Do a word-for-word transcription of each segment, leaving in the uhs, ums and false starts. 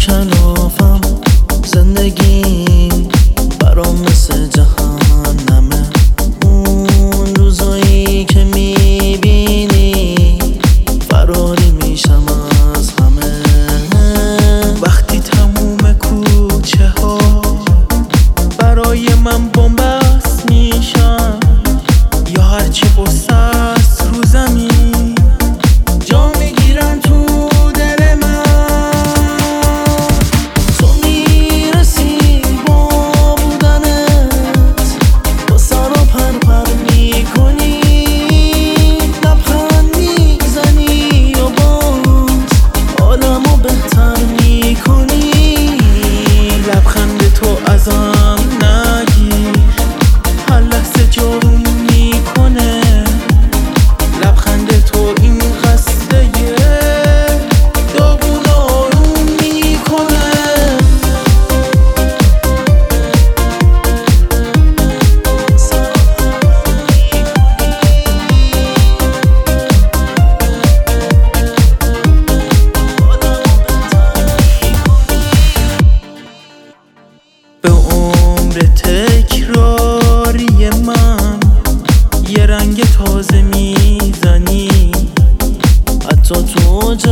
کلافم زندگی برام مثل جهنمه. اون روزایی که میبینی فراری میشم از همه. وقتی تموم کوچه ها برای من بنبست میشن، یا هرچی قصه است رو زمین جا میگیرن تو دل من. تو میرسی با بودنت با سر و پر پر میکنی، لبخند میزنی و باز عالمو بهتر میکنی. لبخند تو ازم نگیر، هر لحظه جاروم میکنه. لبخند تو این قصه داغون آروم میکنه. به عمر تکراری من یه رنگ تازه میزنی، حتی تو اوج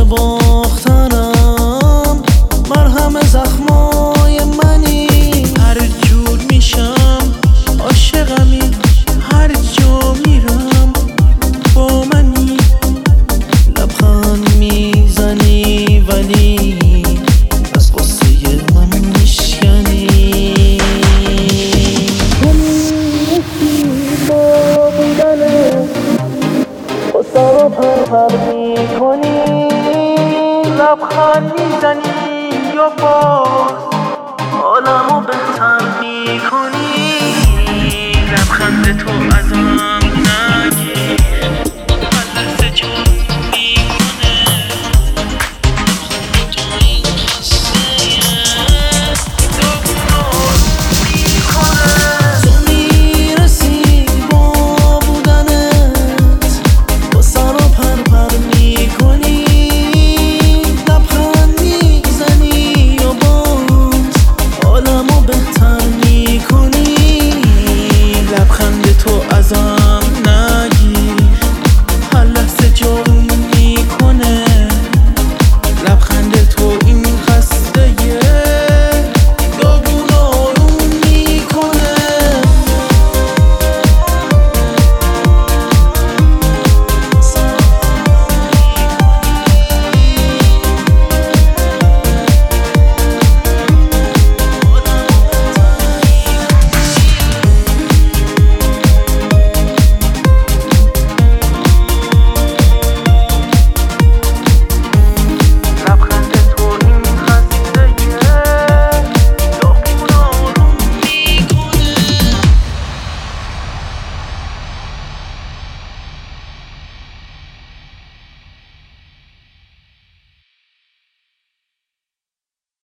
باختنم مرهم زخمای منی. هر جور میشم عاشقمی، هر جا میرم با منی. لبخند میزنی ولی از قصه من میشکنی. سر و پر پر میکنی، لبخند میزنی یا با